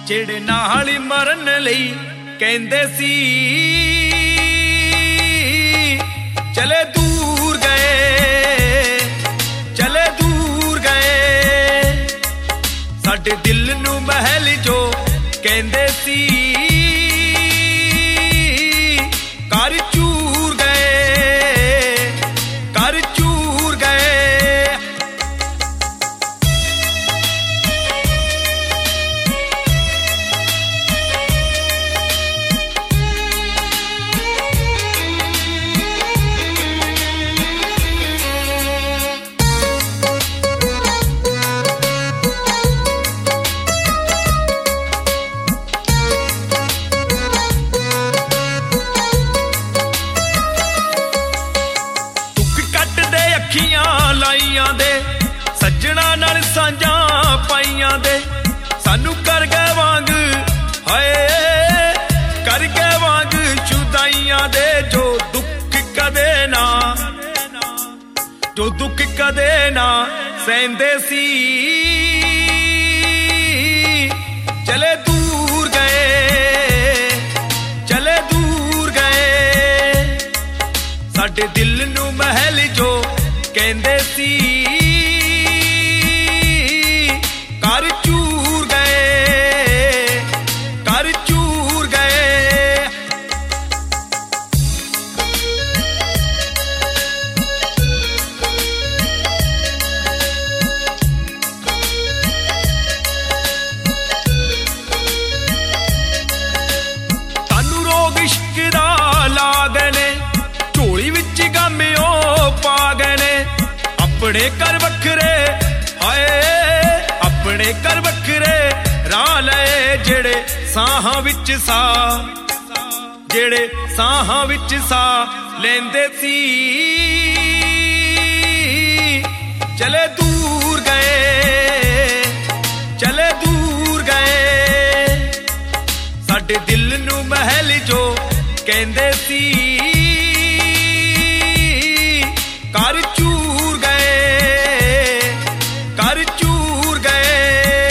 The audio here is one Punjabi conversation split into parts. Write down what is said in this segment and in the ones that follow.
ਜਿਹੜੇ ਨਾਲ ਹੀ ਮਰਨ ਲਈ ਕਹਿੰਦੇ ਸੀ ਚਲੇ ਦੂਰ ਗਏ, ਚਲੇ ਦੂਰ ਗਏ। ਸਾਡੇ ਦਿਲ ਨੂੰ ਮਹਿਲ ਜੋ ਕਹਿੰਦੇ ਸੀ ਕਰ ਚੂਰ ਗਏ, ਕਰ ਚੂਰ ਗਏ। ਅੱਖੀਆਂ ਲਾਈਆਂ ਦੇ ਸੱਜਣਾ ਨਾਲ ਸਾਂਝਾਂ ਪਾਈਆਂ ਦੇ ਸਾਨੂੰ ਕਰ ਗਏ ਵਾਂਗ, ਹਾਏ ਕਰ ਗਏ ਵਾਂਗ ਜੁਦਾਈਆਂ ਦੇ। ਜੋ ਦੁੱਖ ਕਦੇ ਨਾ, ਜੋ ਦੁੱਖ ਕਦੇ ਨਾ ਸਹਿੰਦੇ ਸੀ ਚਲੇ ਦੂਰ ਗਏ, ਚਲੇ ਦੂਰ ਗਏ। ਸਾਡੇ ਦਿਲ ਨੂੰ ਮਹਿਲ ਜੋ ਕਹਿੰਦੇ ਸੀ ਕਰ ਚੂਰ ਗਏ, ਕਰ ਚੂਰ ਗਏ। ਤੁਹਾਨੂੰ ਰੋਗ ਇਸ਼ਕ ਦਾ ਲਾ ਗਏ ਨੇ, ਝੋਲੀ ਵਿੱਚ ਗਮ ਉਹ ਪਾ ਗਏ ਨੇ। ਆਪਣੇ ਘਰ ਵੱਖਰੇ, ਹਾਏ ਆਪਣੇ ਘਰ ਵੱਖਰੇ ਰਾਹ ਲਏ। ਜਿਹੜੇ ਸਾਹਾਂ ਵਿੱਚ ਸਾਹ, ਜਿਹੜੇ ਸਾਹਾਂ ਵਿੱਚ ਸਾਹ ਲੈਂਦੇ ਸੀ ਚਲੇ ਦੂਰ ਗਏ, ਚਲੇ ਦੂਰ ਗਏ। ਸਾਡੇ ਦਿਲ ਨੂੰ ਮਹਿਲ ਜੋ ਕਹਿੰਦੇ ਸੀ ਕਰ ਚੂਰ ਗਏ, ਕਰ ਚੂਰ ਗਏ।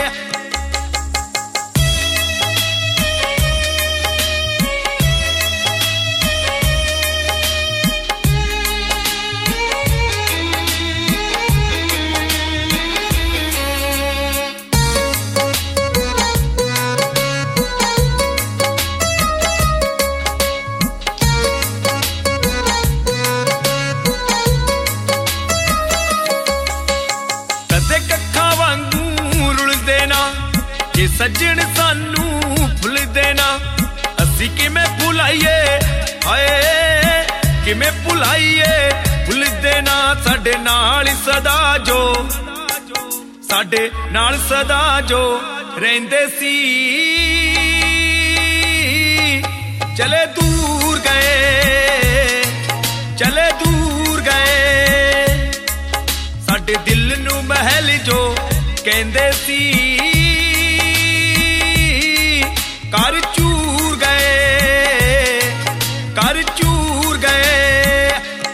ਕਦੇ ਕੱਖਾਂ ਵਾਂਗੂ ਰੁਲਦੇ ਨਾ ਜੇ ਸੱਜਣ ਸਾਨੂੰ ਭੁੱਲਦੇ ਨਾ। ਅਸੀਂ ਕਿਵੇਂ ਭੁਲਾਈਏ, ਹਾਏ ਕਿਵੇਂ ਭੁਲਾਈਏ, ਭੁੱਲਦੇ ਨਾ। ਸਾਡੇ ਨਾਲ ਸਦਾ ਜੋ, ਸਾਡੇ ਨਾਲ ਸਦਾ ਜੋ ਰਹਿੰਦੇ ਸੀ ਚਲੇ ਦੂਰ ਗਏ, ਚਲੇ ਦੂਰ ਗਏ। ਸਾਡੇ ਦਿਲ ਨੂੰ ਮਹਿਲ ਜੋ ਕਹਿੰਦੇ ਸੀ ਕਰ ਚੂਰ ਗਏ, ਕਰ ਚੂਰ ਗਏ।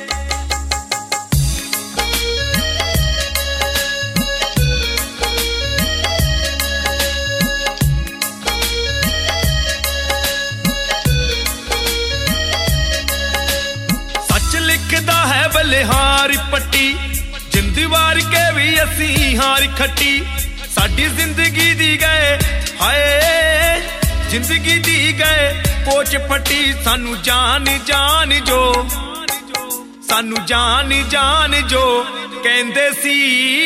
ਸੱਚ ਲਿਖਦਾ ਹੈ ਬਲਿਹਾਰੀ ਪੱਟੀ, ਜਿੰਦੀ ਵਾਰ ਕੇ ਵੀ ਅਸੀਂ ਹਾਰ ਖੱਟੀ। ਸਾਡੀ ਜ਼ਿੰਦਗੀ ਦੀ ਗਏ, ਹਾਏ ਜ਼ਿੰਦਗੀ ਦੀ ਗਏ ਪੋਚ ਫੱਟੀ। ਸਾਨੂੰ ਜਾਨ ਜਾਨ ਜੋ, ਸਾਨੂੰ ਜਾਨ ਜਾਨ ਜੋ ਕਹਿੰਦੇ ਸੀ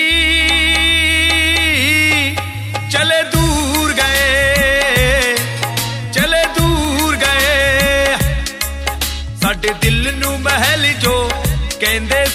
ਚਲੇ ਦੂਰ ਗਏ, ਚਲੇ ਦੂਰ ਗਏ। ਸਾਡੇ ਦਿਲ ਨੂੰ ਮਹਿਲ ਜੋ ਕਹਿੰਦੇ